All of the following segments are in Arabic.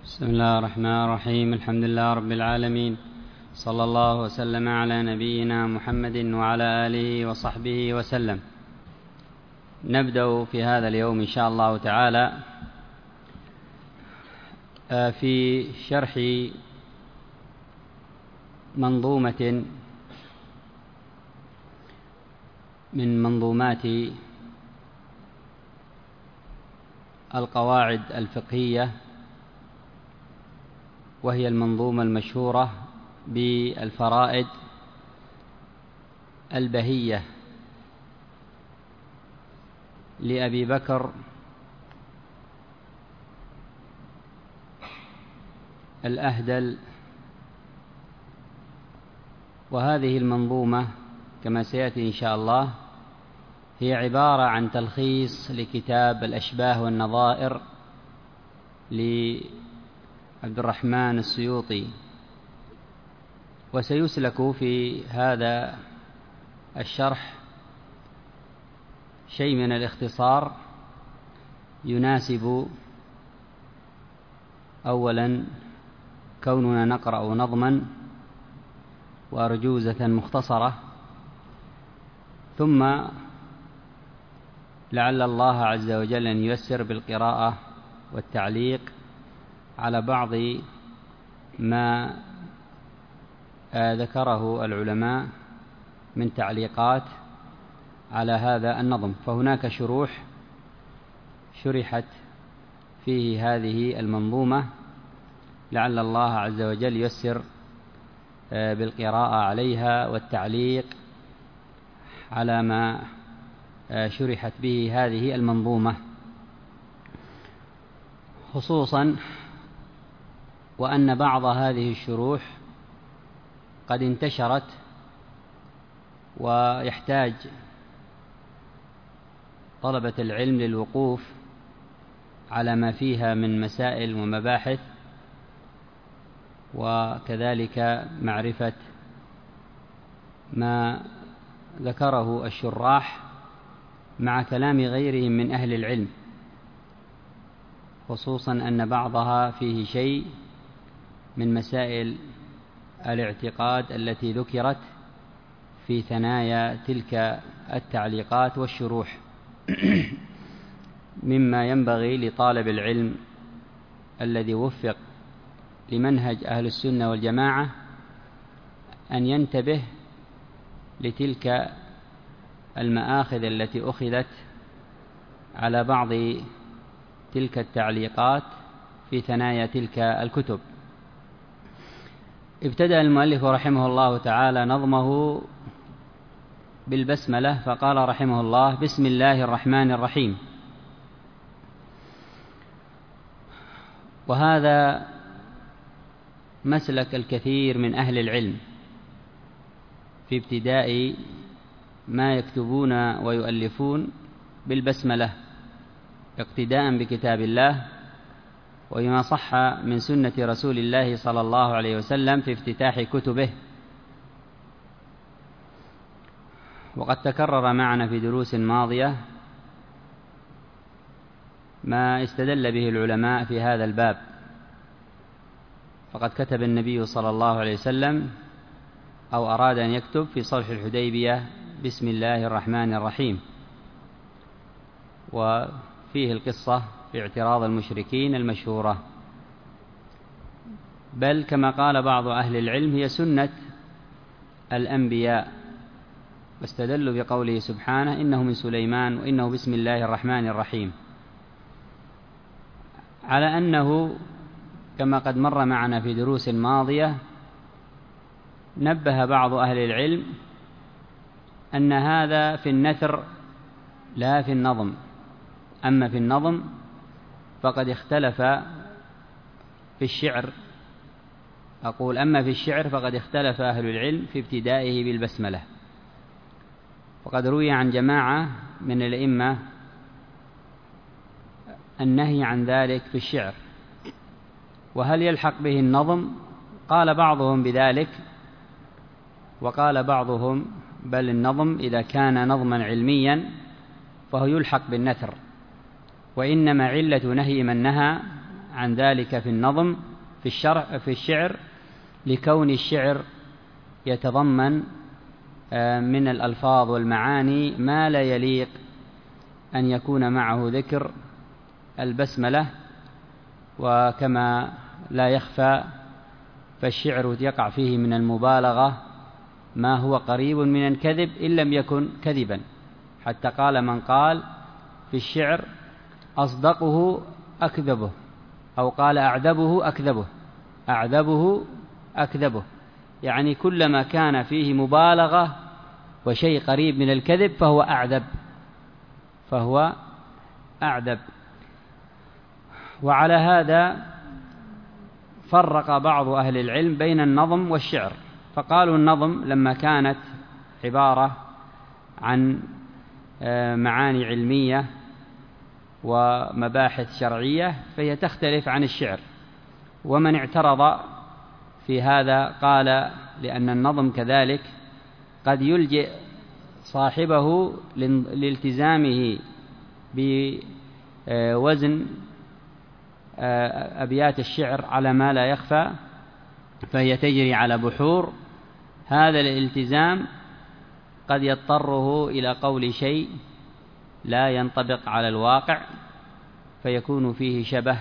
بسم الله الرحمن الرحيم. الحمد لله رب العالمين، صلى الله وسلم على نبينا محمد وعلى آله وصحبه وسلم. نبدأ في هذا اليوم إن شاء الله تعالى في شرح منظومة من منظومات القواعد الفقهية، وهي المنظومة المشهورة بالفرائد البهية لأبي بكر الأهدل. وهذه المنظومة كما سيأتي إن شاء الله هي عبارة عن تلخيص لكتاب الأشباه والنظائر لعبد الرحمن السيوطي، وسيسلك في هذا الشرح شيء من الاختصار يناسب أولا كوننا نقرأ نظما وأرجوزة مختصرة، ثم لعل الله عز وجل أن ييسر بالقراءة والتعليق على بعض ما ذكره العلماء من تعليقات على هذا النظم. فهناك شروح شرحت فيه هذه المنظومة، لعل الله عز وجل ييسر بالقراءة عليها والتعليق على ما شرحت به هذه المنظومة، خصوصا وأن بعض هذه الشروح قد انتشرت، ويحتاج طلبة العلم للوقوف على ما فيها من مسائل ومباحث، وكذلك معرفة ما ذكره الشراح مع كلام غيرهم من أهل العلم، خصوصا أن بعضها فيه شيء من مسائل الاعتقاد التي ذكرت في ثنايا تلك التعليقات والشروح، مما ينبغي لطالب العلم الذي وفق لمنهج أهل السنة والجماعة أن ينتبه لتلك المآخذ التي أخذت على بعض تلك التعليقات في ثنايا تلك الكتب. ابتدأ المؤلف رحمه الله تعالى نظمه بالبسملة، فقال رحمه الله: بسم الله الرحمن الرحيم. وهذا مسلك الكثير من أهل العلم في ابتداء ما يكتبون ويؤلفون بالبسملة، اقتداء بكتاب الله وما صح من سنة رسول الله صلى الله عليه وسلم في افتتاح كتبه. وقد تكرر معنا في دروس ماضية ما استدل به العلماء في هذا الباب، فقد كتب النبي صلى الله عليه وسلم أو أراد أن يكتب في صلح الحديبية: بسم الله الرحمن الرحيم، وفيه القصة في اعتراض المشركين المشهورة. بل كما قال بعض أهل العلم هي سنة الأنبياء، واستدلوا بقوله سبحانه: إنه من سليمان وإنه بسم الله الرحمن الرحيم، على أنه كما قد مر معنا في دروس ماضية نبه بعض أهل العلم أن هذا في النثر لا في النظم. أما في النظم فقد اختلف في الشعر، أقول أما في الشعر فقد اختلف أهل العلم في ابتدائه بالبسملة، وقد روي عن جماعة من الأئمة النهي عن ذلك في الشعر. وهل يلحق به النظم؟ قال بعضهم بذلك، وقال بعضهم بل النظم إذا كان نظما علميا فهو يلحق بالنثر، وإنما علة نهي من نهى عن ذلك في النظم في الشعر، لكون الشعر يتضمن من الألفاظ والمعاني ما لا يليق أن يكون معه ذكر البسملة. وكما لا يخفى فالشعر يقع فيه من المبالغة ما هو قريب من الكذب إن لم يكن كذبا، حتى قال من قال في الشعر أصدقه أكذبه، أو قال أعذبه أكذبه، يعني كلما كان فيه مبالغة وشيء قريب من الكذب فهو أعذب. وعلى هذا فرق بعض أهل العلم بين النظم والشعر، فقالوا النظم لما كانت عبارة عن معاني علمية ومباحث شرعية فهي تختلف عن الشعر. ومن اعترض في هذا قال لأن النظم كذلك قد يلجئ صاحبه لالتزامه بوزن أبيات الشعر على ما لا يخفى، فهي تجري على بحور. هذا الالتزام قد يضطره إلى قول شيء لا ينطبق على الواقع، فيكون فيه شبه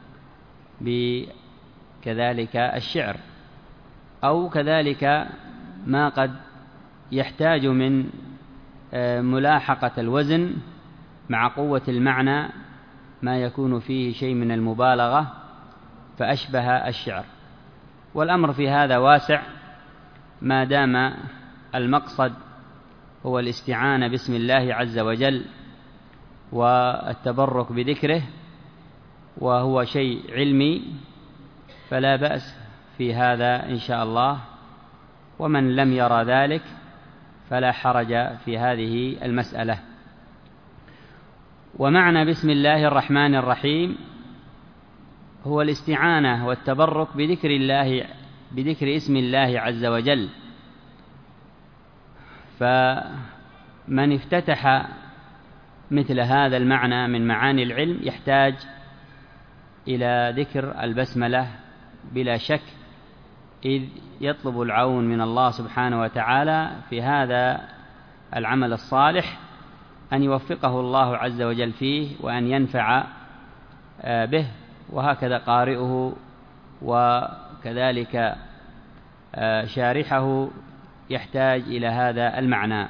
بكذلك الشعر، أو كذلك ما قد يحتاج من ملاحقة الوزن مع قوة المعنى ما يكون فيه شيء من المبالغة فأشبه الشعر. والأمر في هذا واسع ما دام المقصد هو الاستعانة باسم الله عز وجل والتبرك بذكره، وهو شيء علمي، فلا بأس في هذا إن شاء الله. ومن لم يرى ذلك فلا حرج في هذه المسألة. ومعنى بسم الله الرحمن الرحيم هو الاستعانة والتبرك بذكر اسم الله عز وجل. فمن افتتح مثل هذا المعنى من معاني العلم يحتاج إلى ذكر البسملة بلا شك، إذ يطلب العون من الله سبحانه وتعالى في هذا العمل الصالح، أن يوفقه الله عز وجل فيه وأن ينفع به، وهكذا قارئه وكذلك شارحه يحتاج إلى هذا المعنى.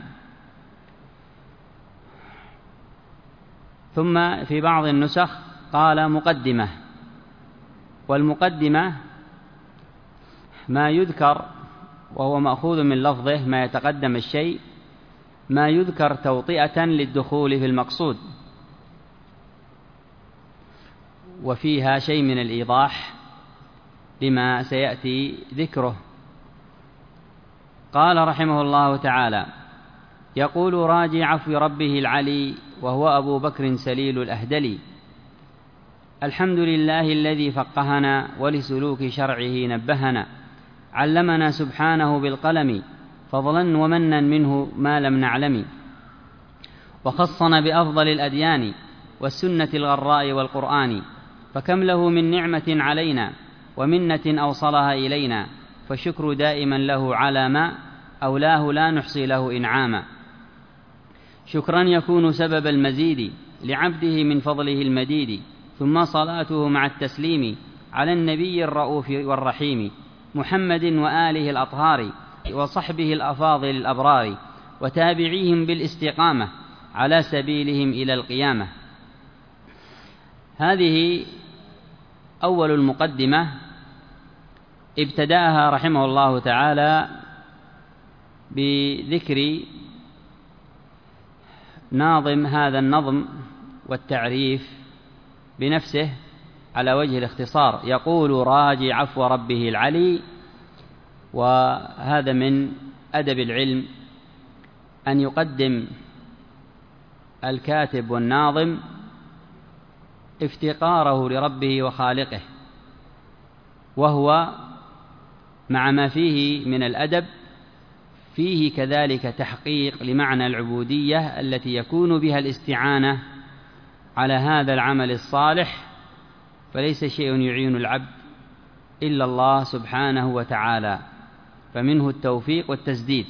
ثم في بعض النسخ قال مقدمة، والمقدمة ما يذكر وهو مأخوذ من لفظه ما يتقدم الشيء، ما يذكر توطئة للدخول في المقصود، وفيها شيء من الإيضاح لما سيأتي ذكره. قال رحمه الله تعالى: يقول راجي عفو ربه العلي وهو أبو بكر سليل الأهدلي: الحمد لله الذي فقهنا ولسلوك شرعه نبهنا، علمنا سبحانه بالقلم فضلا ومنا منه ما لم نعلم، وخصنا بأفضل الأديان والسنة الغراء والقرآن، فكم له من نعمة علينا ومنة أوصلها إلينا، فالشكر دائما له على ما أولاه لا نحصي له إنعاما. شكرا يكون سبب المزيد لعبده من فضله المديد، ثم صلاته مع التسليم على النبي الرؤوف والرحيم، محمد وآله الأطهار وصحبه الأفاضل الأبرار، وتابعيهم بالاستقامة على سبيلهم إلى القيامة. هذه أول المقدمة ابتدأها رحمه الله تعالى بذكر ناظم هذا النظم والتعريف بنفسه على وجه الاختصار. يقول راجي عفو ربه العلي، وهذا من أدب العلم أن يقدم الكاتب والناظم افتقاره لربه وخالقه، وهو مع ما فيه من الأدب فيه كذلك تحقيق لمعنى العبودية التي يكون بها الاستعانة على هذا العمل الصالح فليس شيء يعين العبد إلا الله سبحانه وتعالى، فمنه التوفيق والتسديد.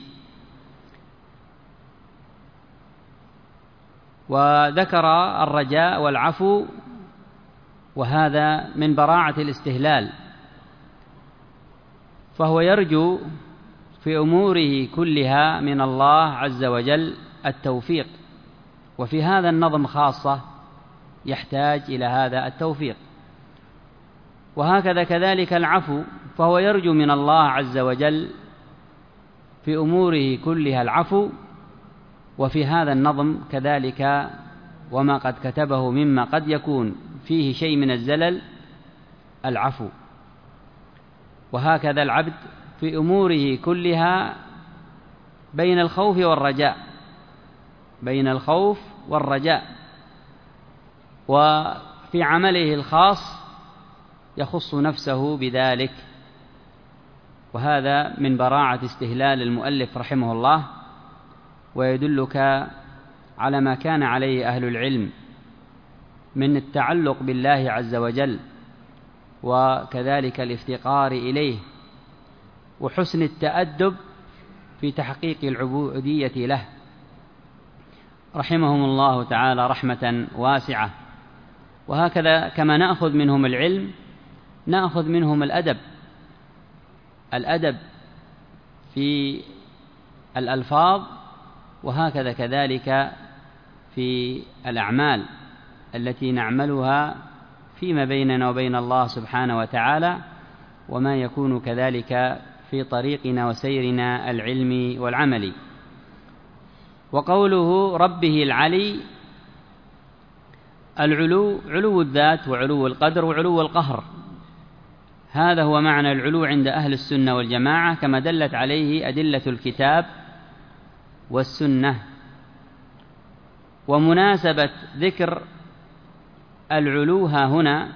وذكر الرجاء والعفو، وهذا من براعة الاستهلال، فهو يرجو في أموره كلها من الله عز وجل التوفيق، وفي هذا النظم خاصة يحتاج إلى هذا التوفيق. وهكذا كذلك العفو، فهو يرجو من الله عز وجل في أموره كلها العفو، وفي هذا النظم كذلك وما قد كتبه مما قد يكون فيه شيء من الزلل العفو. وهكذا العبد في أموره كلها بين الخوف والرجاء، بين الخوف والرجاء. وفي عمله الخاص يخص نفسه بذلك، وهذا من براعة استهلال المؤلف رحمه الله، ويدلك على ما كان عليه أهل العلم من التعلق بالله عز وجل، وكذلك الافتقار إليه، وحسن التأدب في تحقيق العبودية له، رحمهم الله تعالى رحمة واسعة. وهكذا كما نأخذ منهم العلم نأخذ منهم الأدب في الألفاظ، وهكذا كذلك في الأعمال التي نعملها فيما بيننا وبين الله سبحانه وتعالى، وما يكون كذلك في طريقنا وسيرنا العلمي والعملي. وقوله ربه العلي، العلو علو الذات وعلو القدر وعلو القهر، هذا هو معنى العلو عند أهل السنة والجماعة، كما دلت عليه أدلة الكتاب والسنة. ومناسبة ذكر العلو ها هنا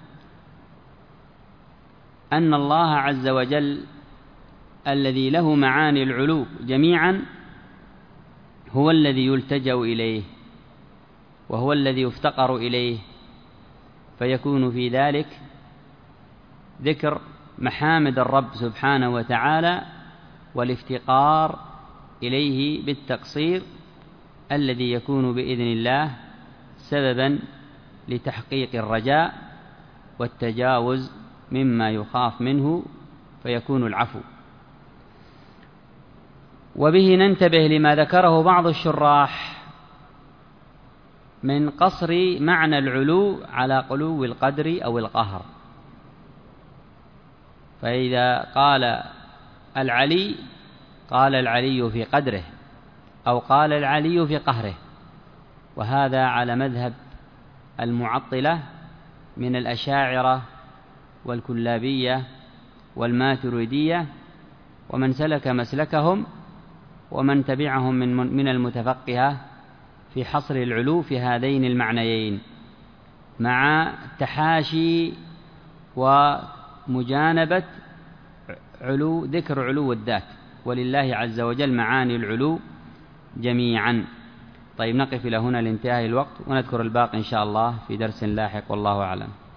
أن الله عز وجل الذي له معاني العلو جميعا هو الذي يلتجأ إليه، وهو الذي يفتقر إليه، فيكون في ذلك ذكر محامد الرب سبحانه وتعالى والافتقار إليه بالتقصير، الذي يكون بإذن الله سببا لتحقيق الرجاء والتجاوز مما يخاف منه، فيكون العفو. وبه ننتبه لما ذكره بعض الشراح من قصر معنى العلو على علو القدر أو القهر، فإذا قال العلي قال العلي في قدره، أو قال العلي في قهره، وهذا على مذهب المعطلة من الأشاعرة والكلابية والماتريدية، ومن سلك مسلكهم ومن تبعهم من المتفقهة في حصر العلو في هذين المعنيين، مع تحاشي ومجانبة ذكر علو الذات، ولله عز وجل معاني العلو جميعا. طيب، نقف إلى هنا لانتهاء الوقت، ونذكر الباقي إن شاء الله في درس لاحق، والله أعلم.